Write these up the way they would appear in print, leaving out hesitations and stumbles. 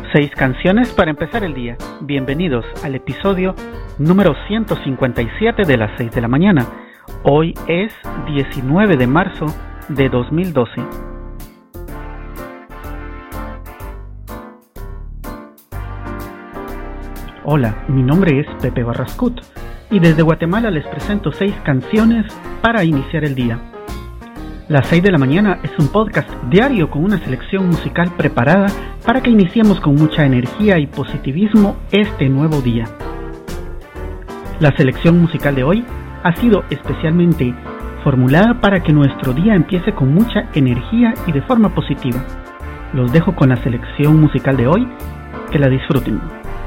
6 canciones para empezar el día. Bienvenidos al episodio número 157 de las 6 de la mañana. Hoy es 19 de marzo de 2012. Hola, mi nombre es Pepe Barrascut y desde Guatemala les presento 6 canciones para iniciar el día. Las 6 de la mañana es un podcast diario con una selección musical preparada para que iniciemos con mucha energía y positivismo este nuevo día. La selección musical de hoy ha sido especialmente formulada para que nuestro día empiece con mucha energía y de forma positiva. Los dejo con la selección musical de hoy, que la disfruten.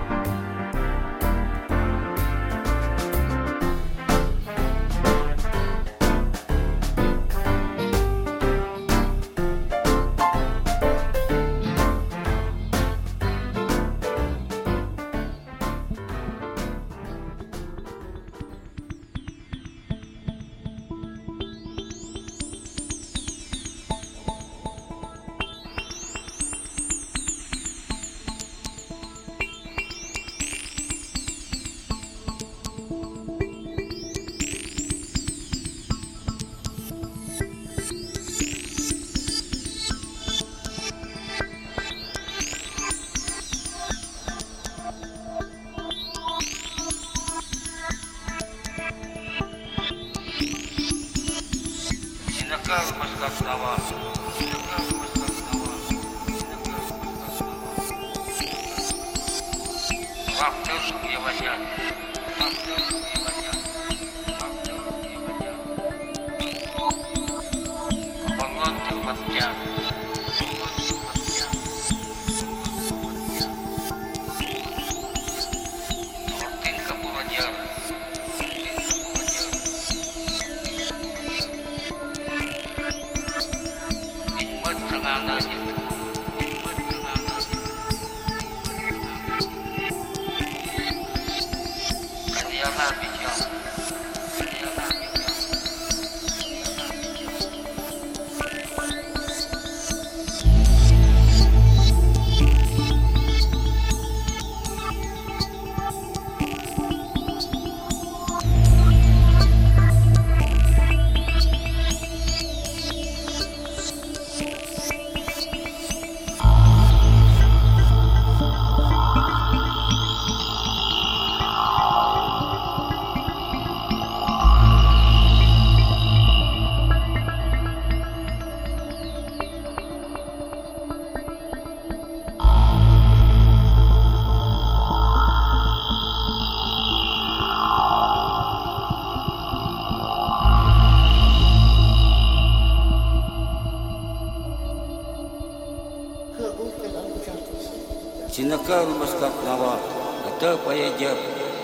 Sinakal maskat nawa, ata payajab,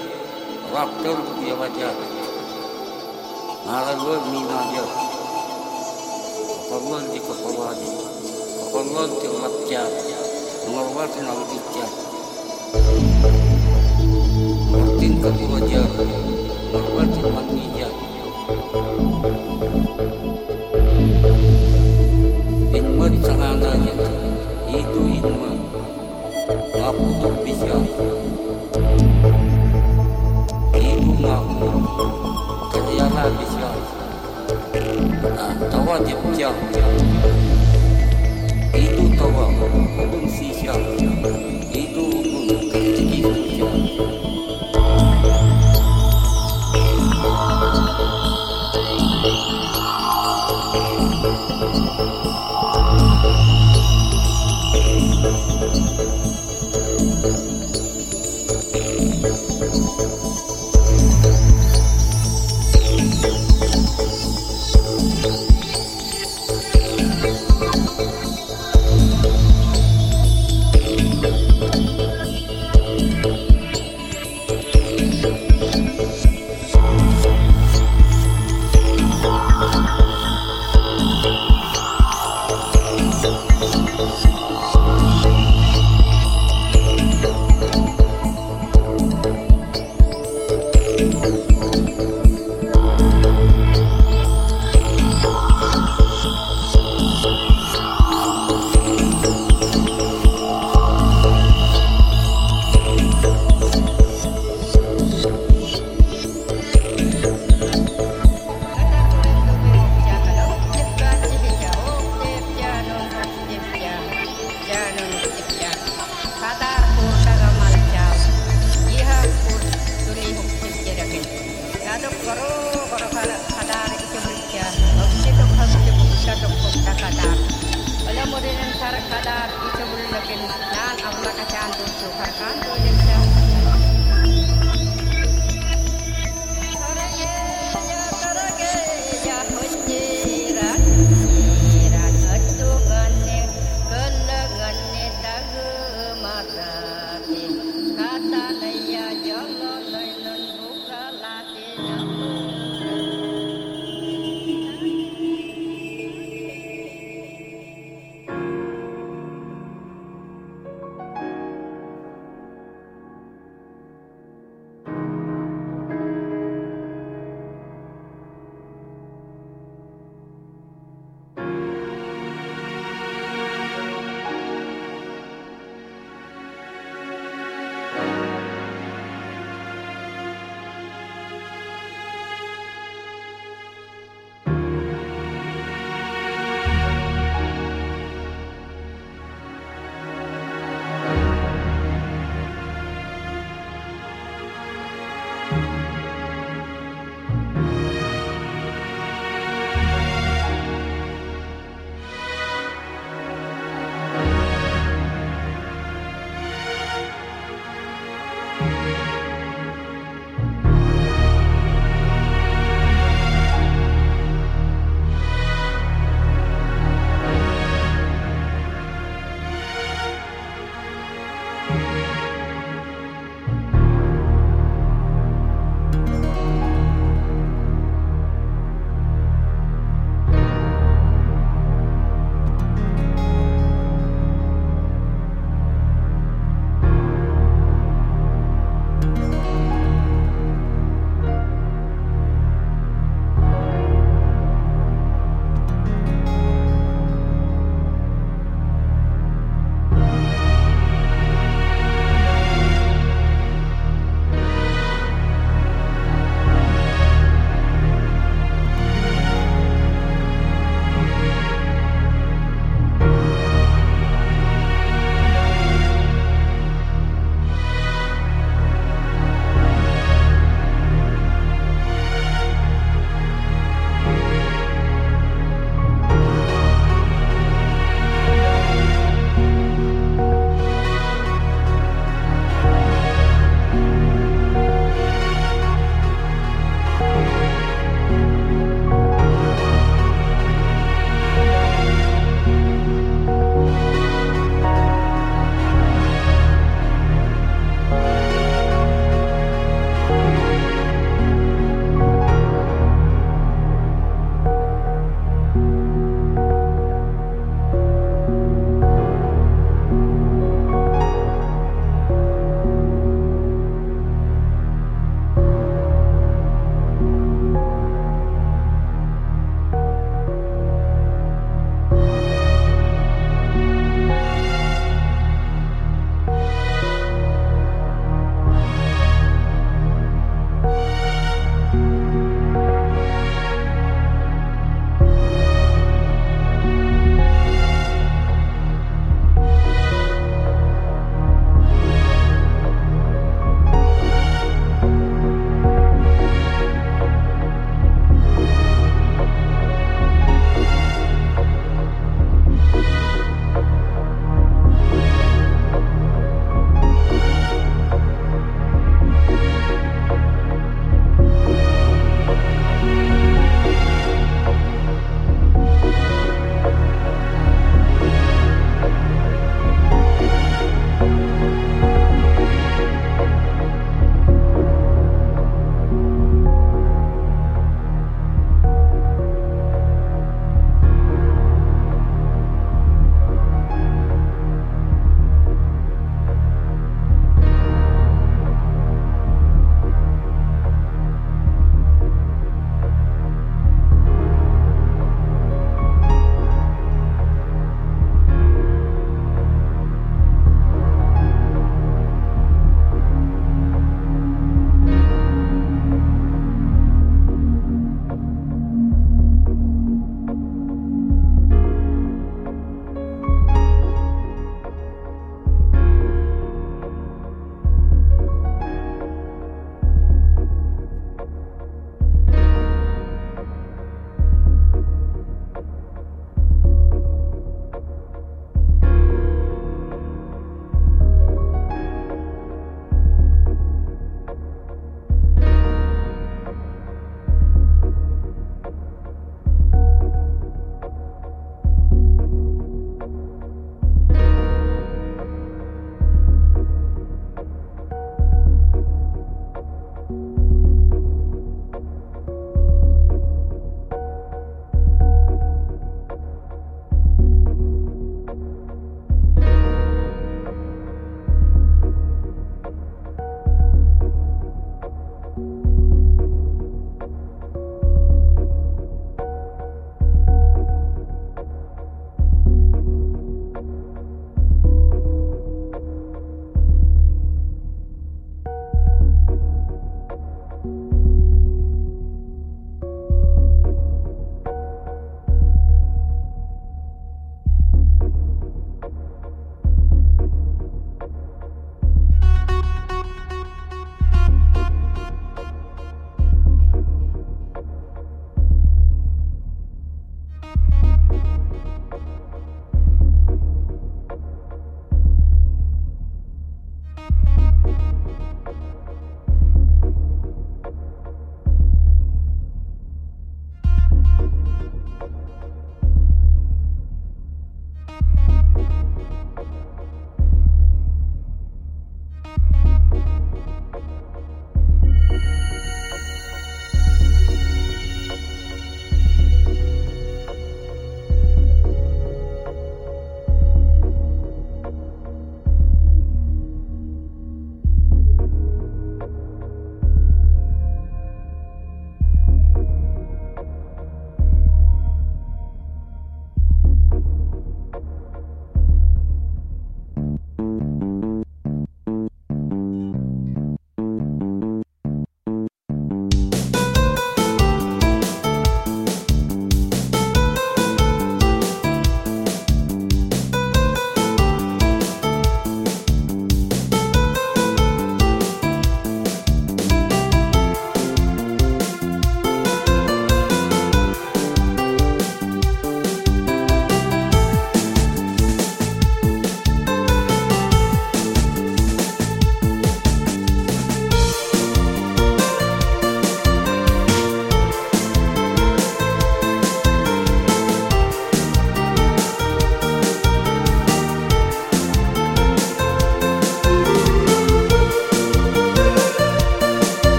raptor biyawajab, naralwal minajab, kapalwan di kapalwadi, kapalwan di matjab, mengarwat nawdijab, martin kapiwajab, mengarwat matnijab, inmat sangananya, itu inmat. Aku tak bisa ibu ngaku kerjanya bisa tawa dia punya itu tawa belum sisa itu belum rezeki saja.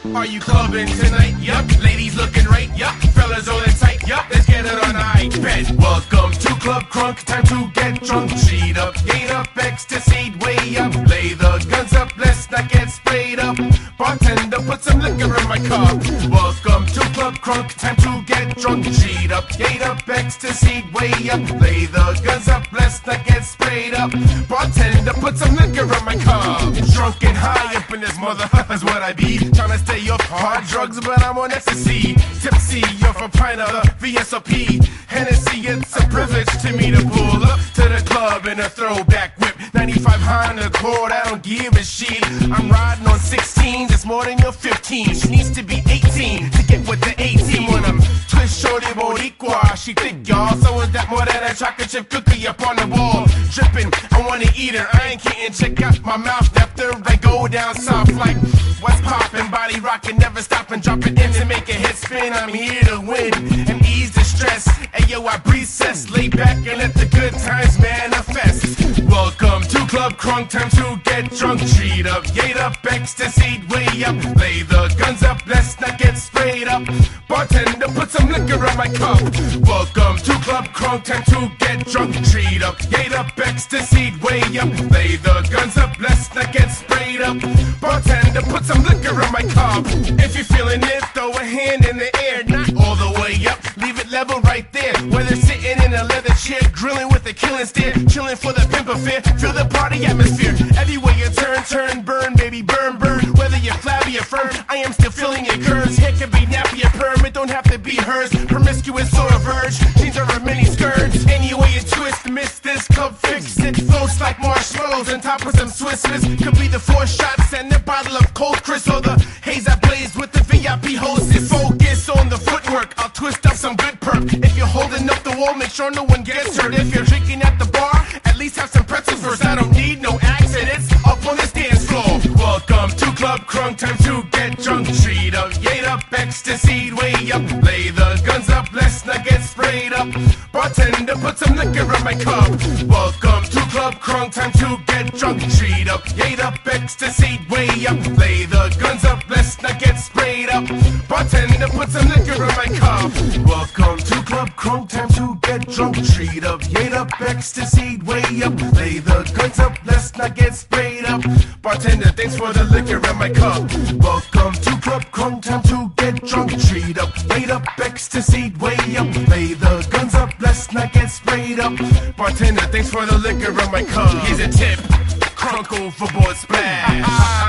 Are you clubbing tonight? Yup. Ladies looking right? Yup. Fellas all in tight? Yup. Let's get it on iPad. Welcome to Club Crunk. Time to get drunk. Sheet up, gate up, ecstasy way up. Lay the guns up, let's not get sprayed up. Bartender, put some liquor in my cup. Welcome to Club Crunk. Time to get drunk. Sheet up, gate up, ecstasy way up. Lay the guns up, let's not get sprayed up. Bartender, put some liquor in my cup. Drunk and high up in this mother, that's what I be. Tryna stay off hard drugs, but I'm on ecstasy. Tipsy off a pint of VSOP. Hennessy, it's a privilege to me to pull up to the club in a throwback whip. 95 Honda Accord, I don't give a shit. I'm riding on 16, that's more than your 15. She needs to be 18 to get with the 18 when I'm twist shorty boricua. She thick, y'all, so is that more than a chocolate chip cookie up on the wall. Dripping, I wanna eat her, I ain't kidding. Check out my mouth after I go down south like what's poppin', body rockin', never stop and drop it in to make a head spin. I'm here to win and ease the stress. Ayo, I recess, lay back and let the good times manifest. Welcome to Club Crunk, time to get drunk. Treat up, gate up, ecstasy way up. Lay the guns up, let's not get sprayed up. Bartender, put some liquor in my cup. Welcome to Club Crunk, time to get drunk. Treat up, gate up, ecstasy way up. Lay the guns up, let's not get sprayed up. Bartender, put some liquor in my cup. If you're feeling it, throw a hand in the air, not all the way up. Leave it level right there. Whether sitting in a leather chair, grilling with a killing stare, chilling for the pimp affair. Feel the party atmosphere. Everywhere you turn, turn, burn, baby, burn, burn. Whether you're flabby or firm, I am still feeling your curves. Hair can be nappy or perm, it don't have to be hers. Promiscuous or a verge, jeans are a mini skirts. Any way you twist, miss this cup, fix it. Floats like marshmallows on top of some Swiss Miss. Could be the 4 shots and a bottle of cold Chris, or the haze I blaze with the VIP hostess. Focus on the footwork, I'll twist up some good perk. If you're holding up the wall, make sure no one gets hurt. If you're drinking at the bar, at least have some pretzels first. I don't need no accidents up on this dance floor. Welcome to Club Crunk, time to get drunk. Treat up, gate up, ecstasy way up. Lay the guns up, let's not get sprayed up. Bartender, put some liquor in my cup. Welcome to Club Crunk, time to get drunk. Treat up, gate up, ecstasy way up. Lay the guns up, let's not get sprayed up. Bartender, put some liquor in my cup. Welcome to Club Crunk, time to get drunk. Treat up, gate up, ecstasy way up. Lay the guns up, let's not get sprayed up. Bartender, thanks for the liquor in my cup. Welcome to Club Crunk, time to get drunk. Treat up, gate up, ecstasy way up. Lay the guns up, let's not get sprayed up. Bartender, thanks for the liquor in my cup. Here's a tip. Crunk overboard splash.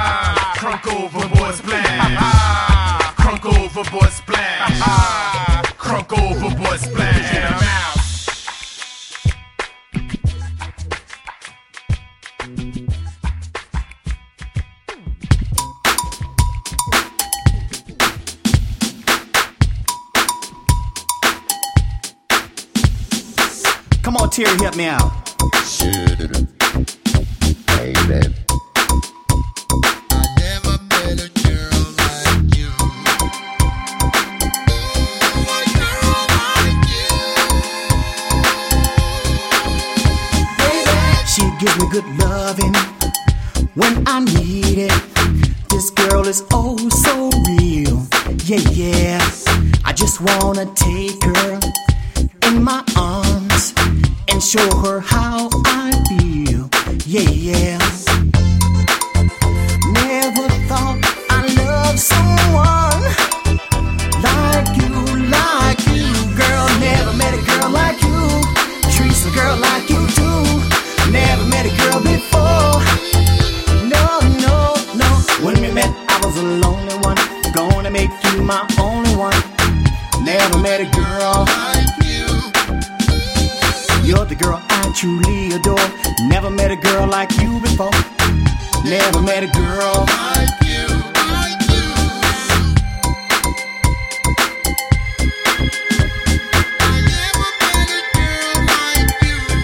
Crunk overboard splash. Crunk overboard splash. Crunk overboard splash. In the mouth. Come on, Terry, help me out. Baby. I never met a girl like you. A girl like you. Baby. She gives me good loving when I need it. This girl is oh so real. Yeah, yeah. I just wanna take her in my arms and show her how I feel. Yeah, yeah. Never thought I loved someone like you, girl. Never met a girl like you. Treats a girl like you do. Never met a girl before. No, no, no. When we met, I was a lonely one. Gonna make you my only one. Never met a girl like you. You're the girl I truly adore. Never met a girl like you before. Never met a girl Like you, like you. I never met a girl like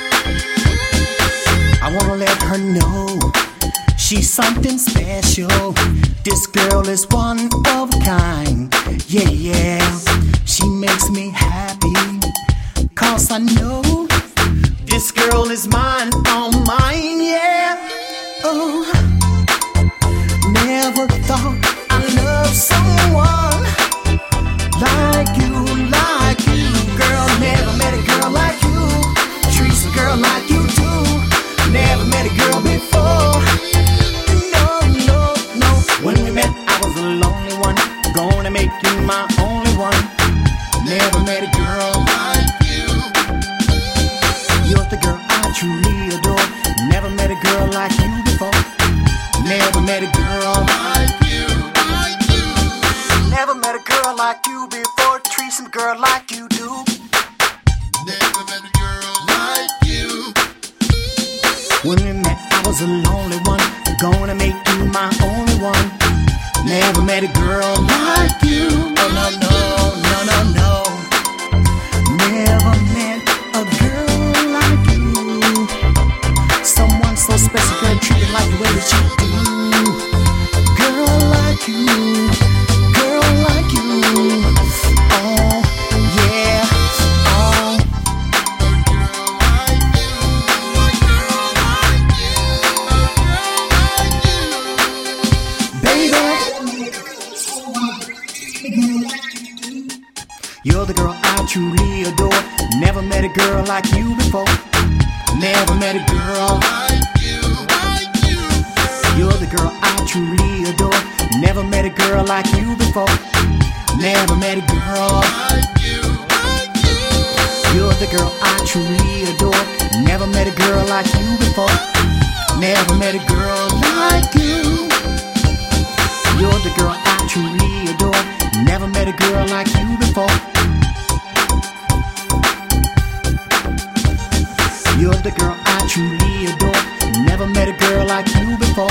you. I wanna let her know she's something special. This girl is one of a kind. Yeah, yeah. She makes me happy, 'cause I know this girl is mine, all mine, yeah. Oh, never thought I loved love someone like you, girl. Never met a girl like you. Treats a girl like you do. Never met a girl before. No, no, no. When we met, I was the lonely one. Gonna make you my only one. Never met a girl like you. You're the girl I truly adore. Never met a girl like you before. Never met a girl like you, like you. Never met a girl like you before. Treat some girl like you do. Never met a girl like you. When we met, I was a lonely one. Gonna make you my only one. Never met a girl like you. Oh no, no, no, no, no. Never met a girl like you. Someone so special, girl, treated like the way that you do. Girl like you, girl like you. Oh, yeah, oh. Baby, you're the girl I truly adore. Never met a girl like you before. Never met a girl like you, like you. You're the girl I truly adore. Never met a girl like you before. Never met a girl like you, like you. You're the girl I truly adore. Never met a girl like you before. Never met a girl like you. You're the girl I truly adore. Never met a girl like you before. You're the girl I truly adore. Never met a girl like you before.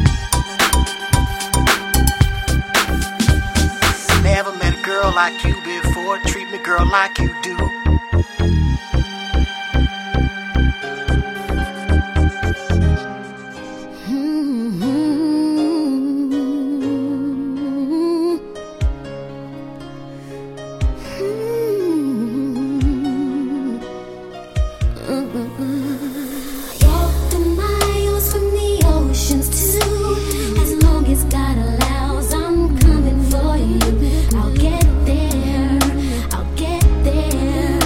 Never met a girl like you before. Treat me, girl, like you do. I'll get there.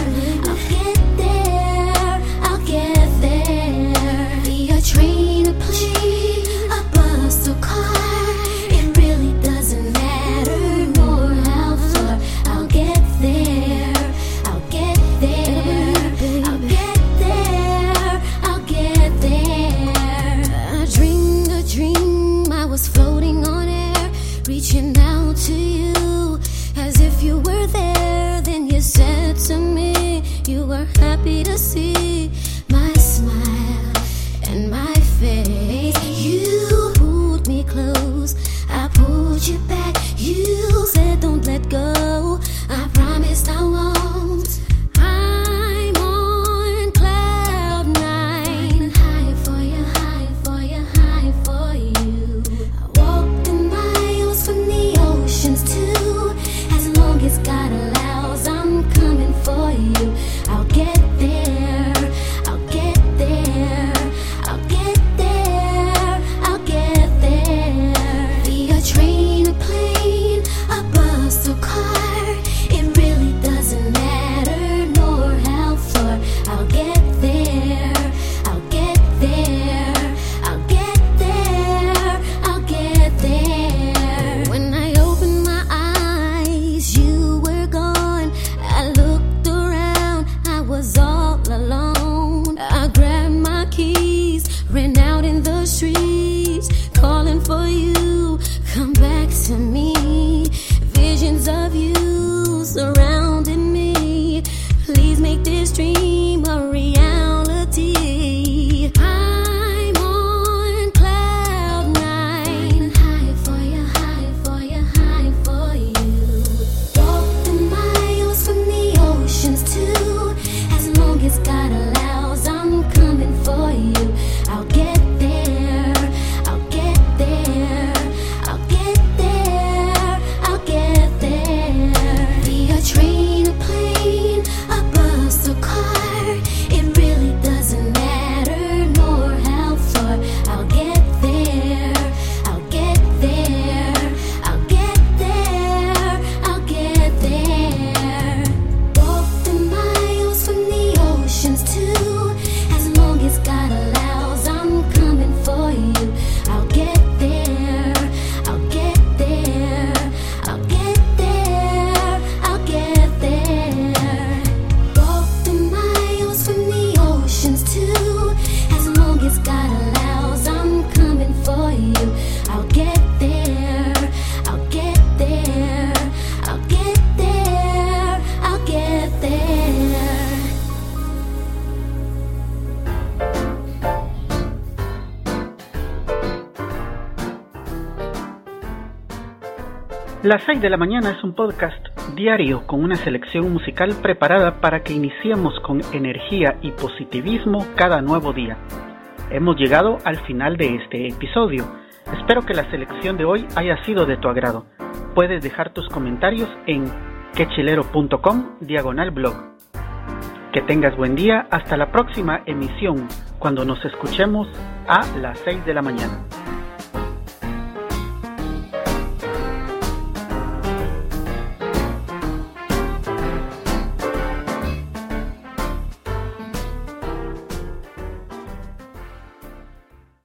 Las 6 de la mañana es un podcast diario con una selección musical preparada para que iniciemos con energía y positivismo cada nuevo día. Hemos llegado al final de este episodio. Espero que la selección de hoy haya sido de tu agrado. Puedes dejar tus comentarios en quechilero.com/blog. Que tengas buen día, hasta la próxima emisión, cuando nos escuchemos a las 6 de la mañana.